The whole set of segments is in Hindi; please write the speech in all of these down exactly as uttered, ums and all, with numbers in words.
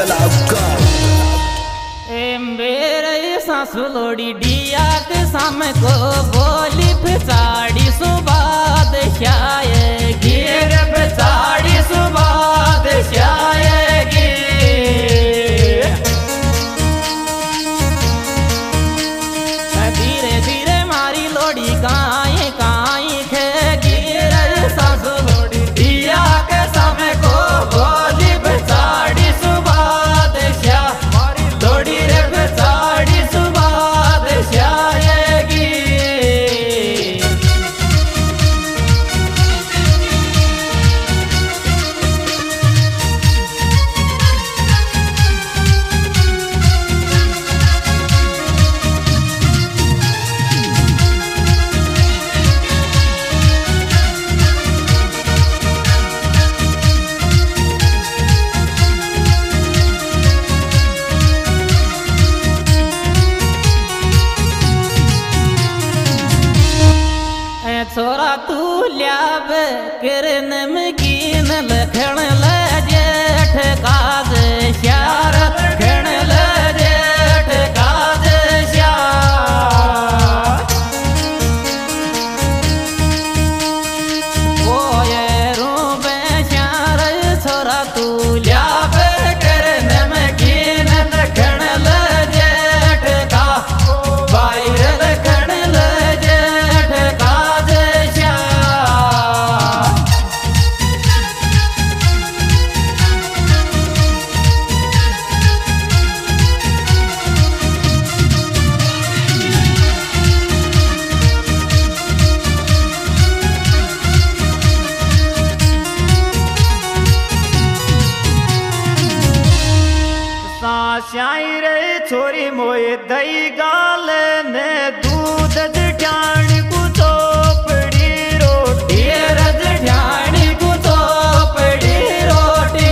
तालाब का मेरे सासू लोड़ी डिया के सामने को बोली पिछाड़ी सुबाद शायगी रे पिछाड़ी सुबाद शायगी धीरे धीरे मारी लोड़ी काई काई खेगी रे सासू लोड़ी डिया के सामने को बोली पिछाड़ी सुबाद शा मारी लोड़ी रे पिछाड़ी सुबाद शायगी छोरा तू ल्याब किरन मकीन लखण ले जेठ काज श्यार खण ले जेठ काज श्यार ओए रूबे श्यार छोरा तू ल्याब किरन मकीन लखण ले जेठ का बाहर लखण ले जेठ काज श्याई रे छोरी मोए दही गाल ने दूध ढाणी को चोपड़ी रोटी रज ढाणी को चोपड़ी रोटी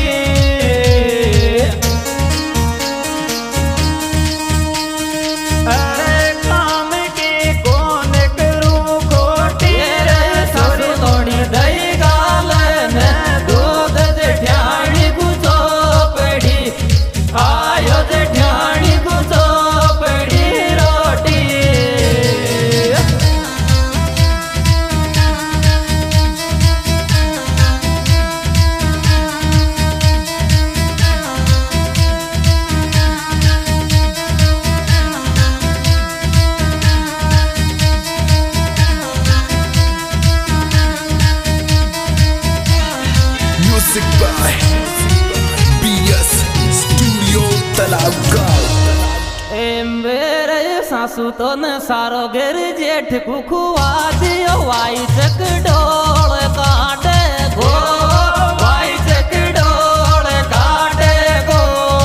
अरे काम की कौन करूं खोटी रे सासू थोड़ी दही गाल ने दूध ढाणी को चोपड़ी आयो ढाणी को चोपड़ी रोटी म्यूजिक बाय बीएस स्टूडियो तालाब का मेरे सासू तो न सारो घर जेठ कुखुआ दियो वाई चक डोल काटे गो वाई चक डोल काटे गो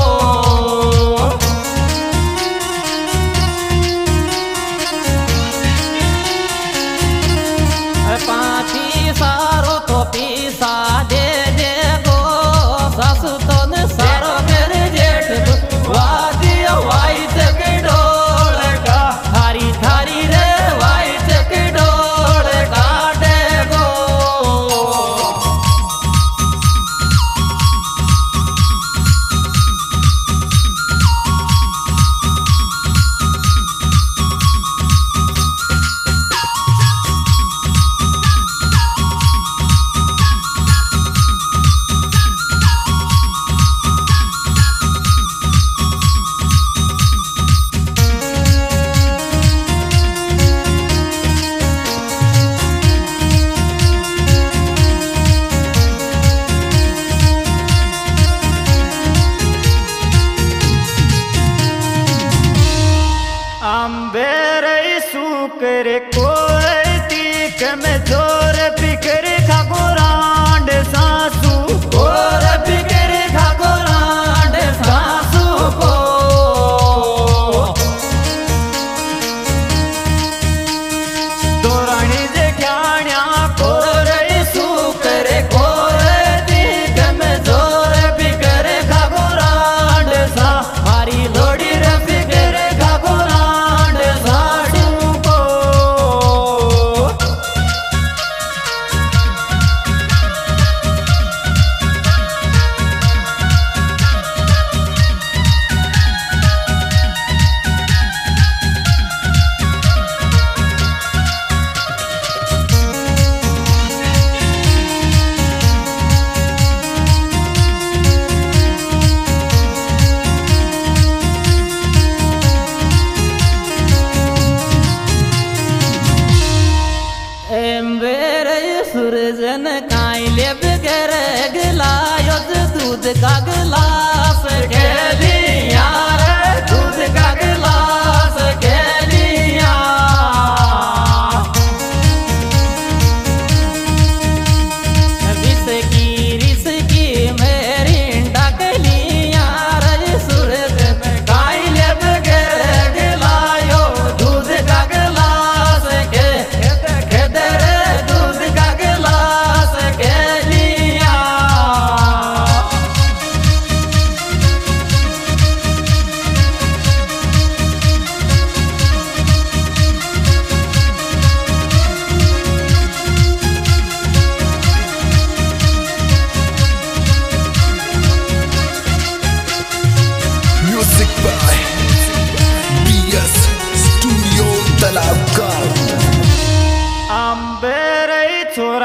पाथी सारो तो पीसा दे दे गो सासू तो न सारो घर जेठ कुखुआ दियो वाई चक डोल का थारी थारी रे वाई चक डोल काटे गो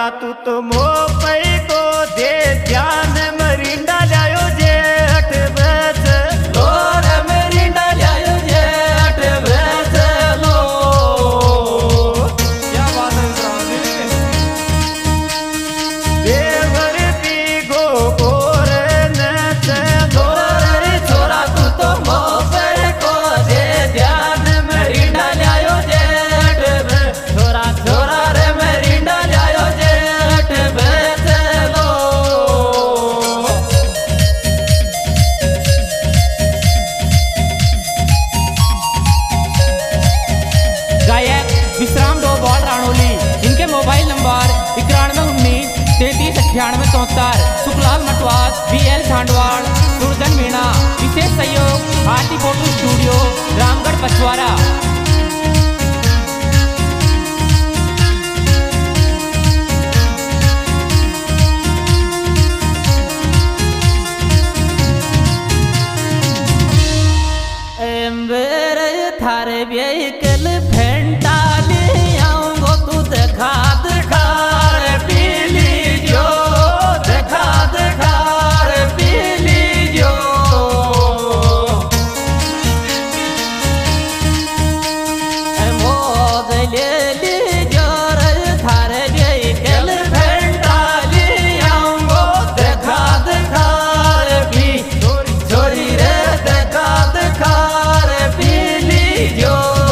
छोरा तू तो मोपई को दे ध्यान मरिंडा लायो जेठ बेच लो रे मरिंडा लायो जेठ बेच लो। क्या बात है साहब देवर पी गो गोर नच लो रे छोरा तू तो मोपई को दे ध्यान मरिंडा लायो जेठ बेच छोरा छोरा रे मरिंडा लायो जेठ बेच लो। गायक विश्राम डो बॉल राणोली, इनके मोबाइल नंबर इक्यानवे उन्नीस तैतीस अट्ठानवे चौहत्तर। Sukhlal Matwas, B L Jhandwad, Surjan Meena. विशेष सहयोग आरती फोटो स्टूडियो, रामगढ़ पछवारा। थारे कल फेंटा ले आऊंगो तू देखा देखा रे पीली जो देखा देखा रे पीली जो। मोद ले ली जो रे थारे कल फेंटा ले आऊंगो देखा देखा रे पी छोरी रे देखा देखा रे पीली जो।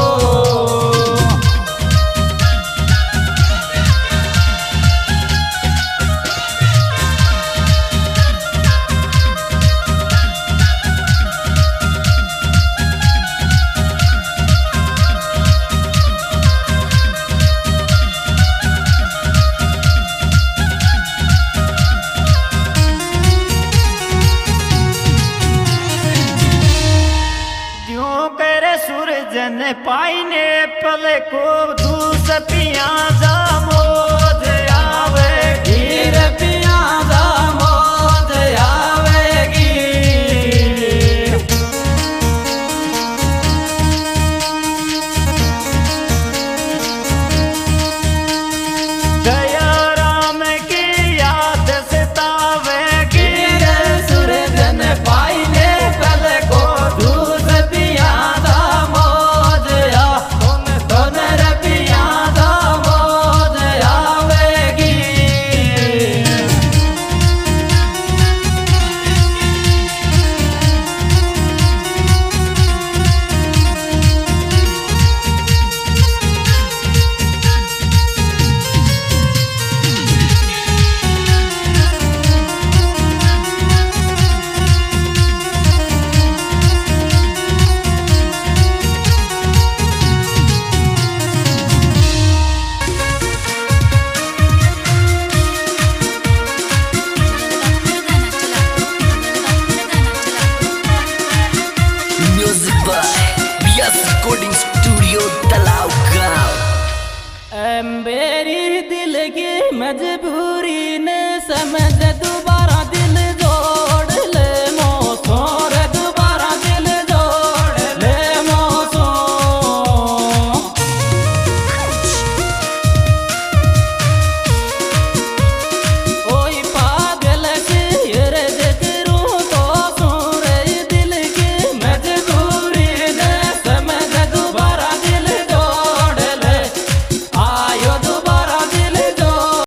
सूरजन पाइने पल को दूस पिया जा मोद आवेगी रे पिया जा मोद आवेगी। दया राम की याद सतावेगी रे सूरजन पाइने पल को दूस पिया मेरी दिल की मजबूरी ने समझ दुबा